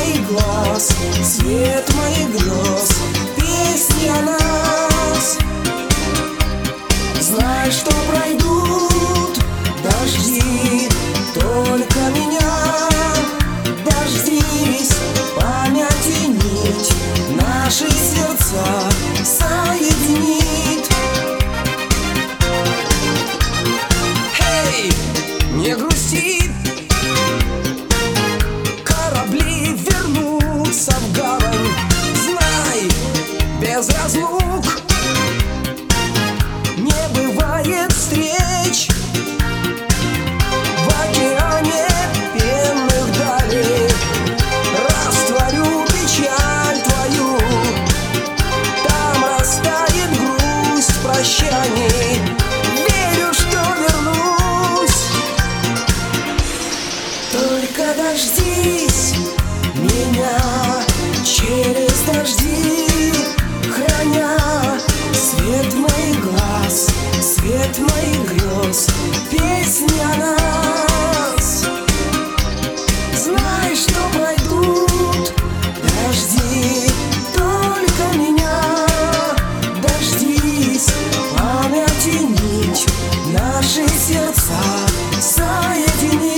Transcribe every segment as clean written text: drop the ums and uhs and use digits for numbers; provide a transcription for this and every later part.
моих глаз, свет моих грез, песни о нас. Знай, что пройдут дожди, только меня дождись. Памяти нить наши сердца соединит. Эй, не грусти, корабли вернутся в гавань. Знай, без разлук не бывает встреч. В океане пенных далей растворю печаль твою. Там растает грусть прощаний. Верю, что вернусь. Только дождись меня через дожди, храня свет моих глаз, свет моих грез, песни о нас. Знай, что пройдут дожди, только меня дождись. Памяти нить наши сердца соединит.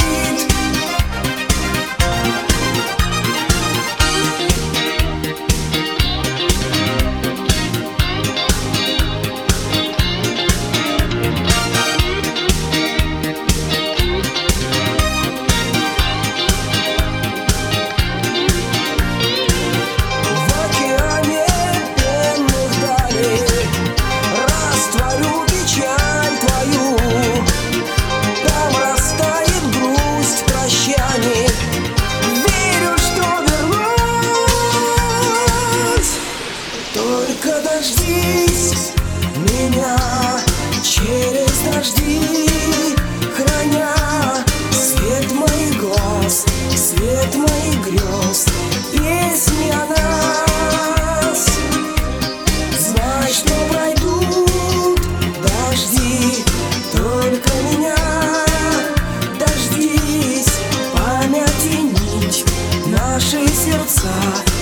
Только дождись меня через дожди, храня свет моих глаз, свет моих грез, песни о нас. Знай, что пройдут дожди, только меня дождись. Памяти нить наши сердца